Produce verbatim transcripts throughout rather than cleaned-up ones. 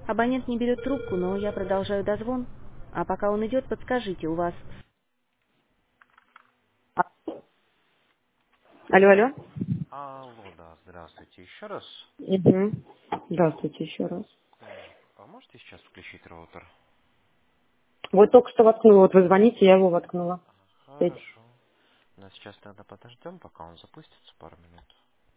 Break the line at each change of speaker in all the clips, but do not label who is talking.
Абонент не берет трубку, но я продолжаю дозвон. А пока он идет, подскажите, у вас... А, Алло, алло.
Алло, да, здравствуйте еще раз.
Угу. Здравствуйте еще раз.
Так, а можете сейчас включить роутер?
Вот только что воткнула, вот вы звоните, я его воткнула. Петь.
Хорошо. Но сейчас тогда подождем, пока он запустится пару минут.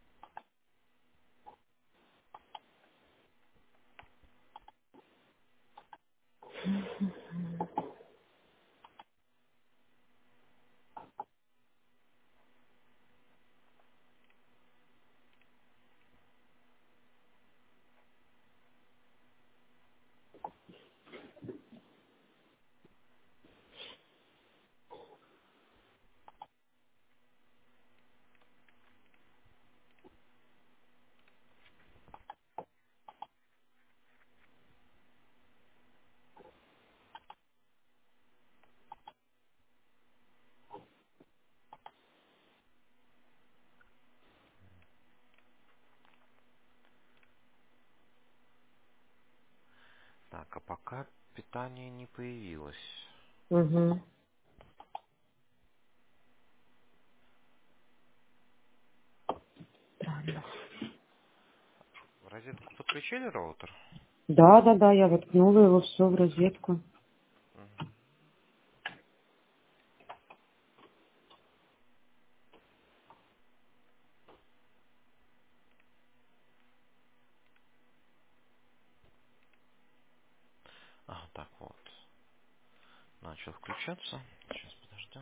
Так, а пока питание не появилось.
Угу.
В розетку подключили роутер?
Да, да, да, я воткнула его все в розетку.
Мгм. А, так вот. Начал включаться. Сейчас подождем.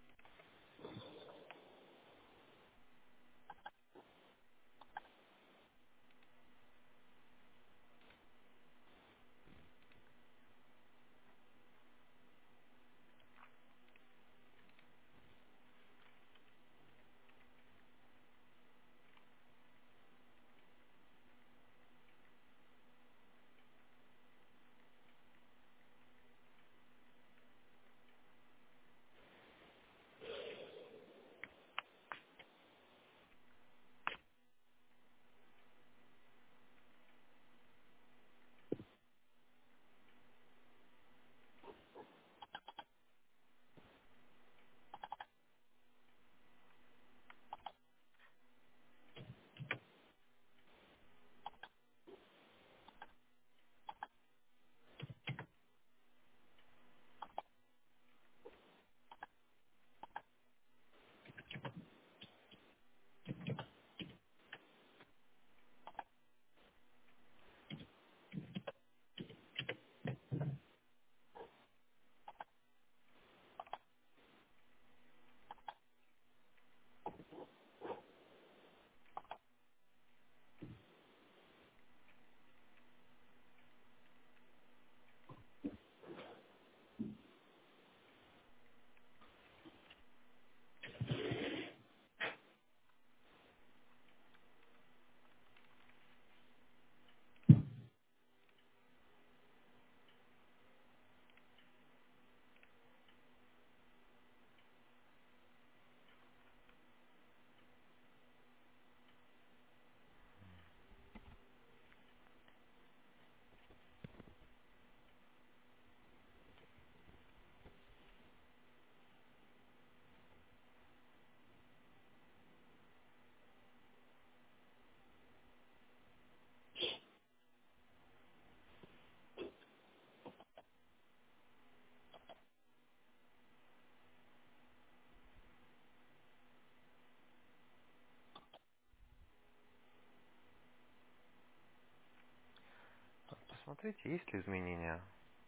Так, посмотрите, есть ли изменения.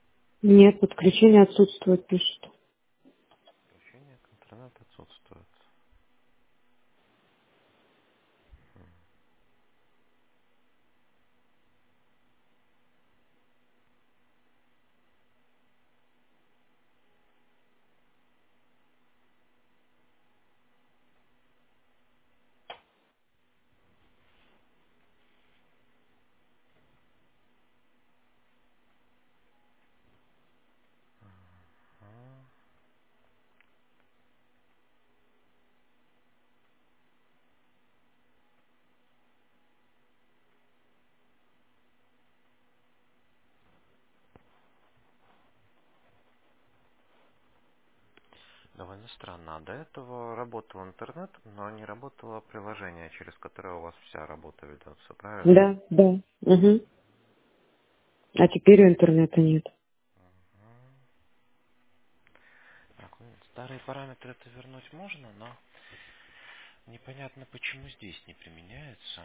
Нет, подключение отсутствует, пишет.
Включение к интернету отсутствует. А, Довольно странно. А до этого работал интернет, но не работало приложение, через которое у вас вся работа ведется, правильно?
Да, да. Угу. А теперь у интернета нет.
Мгм. Так, ну, старые параметры это вернуть можно, но непонятно, почему здесь не применяется.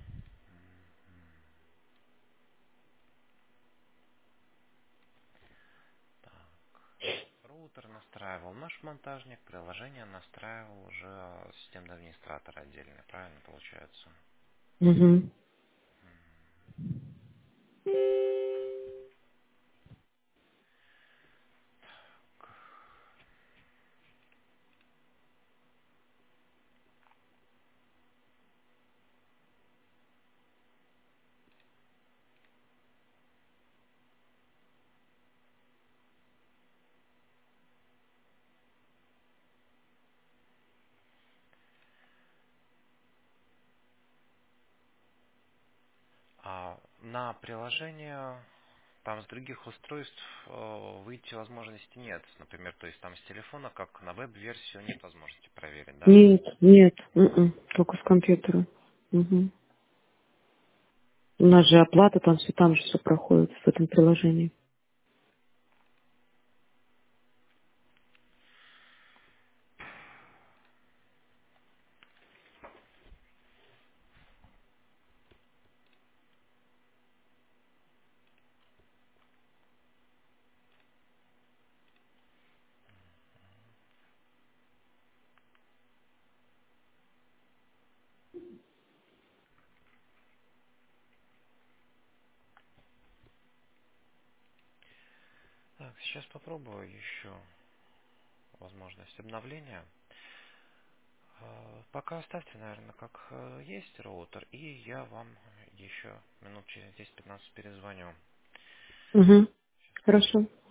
Так, роутер настраивал наш монтажник, приложение настраивал уже системный администратор отдельно, правильно получается?
Угу.
А на приложение там с других устройств э, выйти возможности нет. Например, то есть там с телефона, как на веб-версию, нет возможности проверить, да?
Нет, нет. м-м, Только с компьютера. Угу. У нас же оплата, там все там же все проходит в этом приложении.
Так, сейчас попробую еще возможность обновления. Э, Пока оставьте, наверное, как э, есть роутер, и я вам еще минут через десять-пятнадцать перезвоню.
Угу.
Сейчас,
Хорошо.